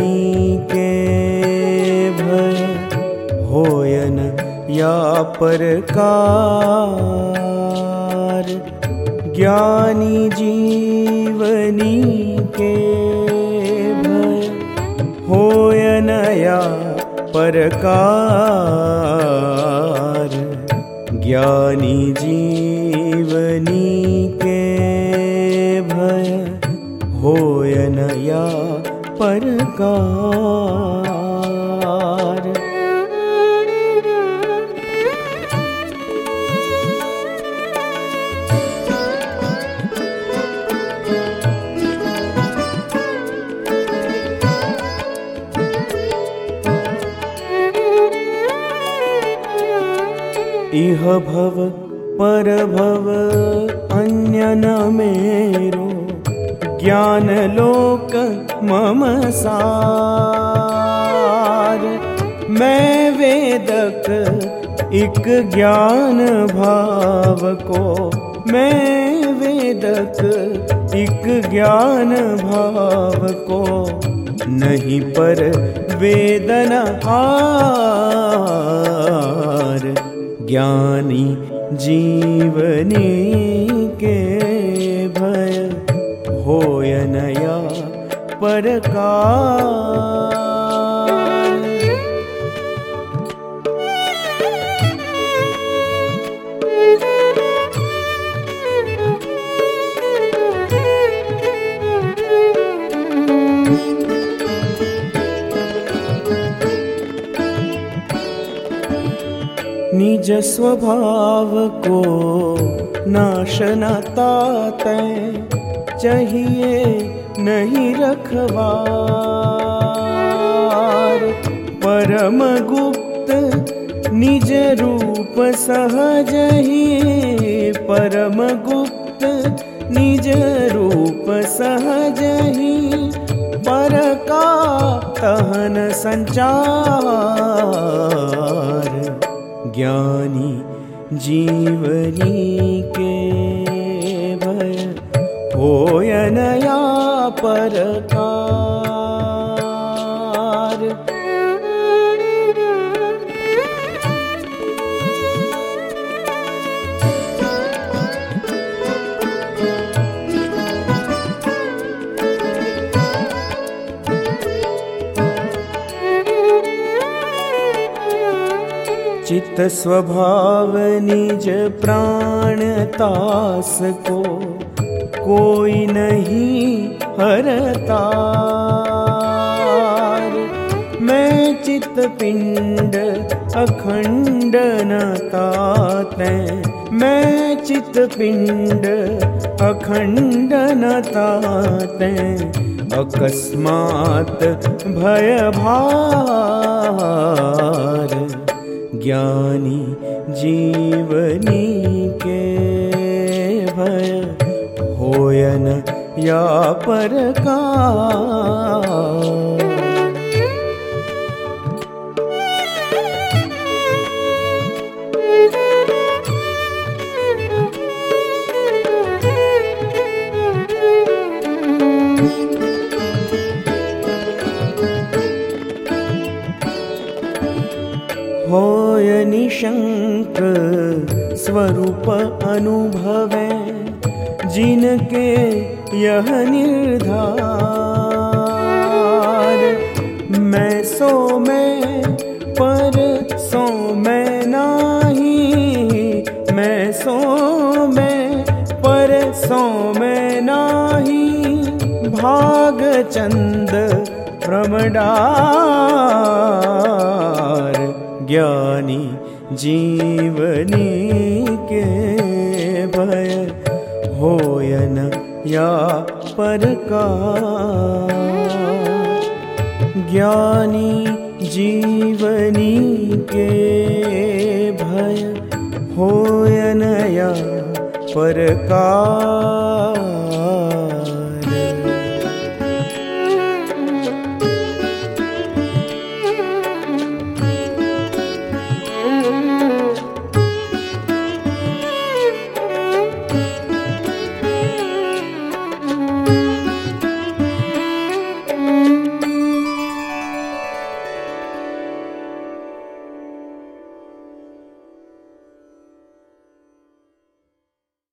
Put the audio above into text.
के भय होयन या परकार। ज्ञानी जीवनी के भय होयन या परकार। ज्ञानी जीवनी के भय होयन या परकार। इह भव पर भव अन्य न मेरो, ज्ञान लोक मम सार। मैं वेदक इक ज्ञान भाव को, मैं वेदक इक ज्ञान भाव को, नहीं पर वेदना हार। ज्ञानी जीवनी के भय होयन या परकार। निज स्वभाव को नाश न ताते, चाहिए नहीं रखवार। परम गुप्त निज रूप सहज ही, परम गुप्त निज रूप सहज ही। पर का तहन संचार। ज्ञानी जीवनी के भय होयन या परकार। चित स्वभाव निज प्राण तास को, कोई नहीं हरतार। मैं चित पिंड अखंड न ताते, मैं चित पिंड अखंड न ताते। अकस्मात भय भार। ज्ञानी जीवनी के भय होयन या परकार। होय निशंक स्वरूप अनुभवे, जिनके यह निर्धार। मैं सो मैं पर सो मैं नाही, मैं सो मैं पर सो मैं नाही। भाग चंद प्रमडार। ज्ञानी जीवनी के भय होयन या परकार। ज्ञानी जीवनी के भय होयन या परकार।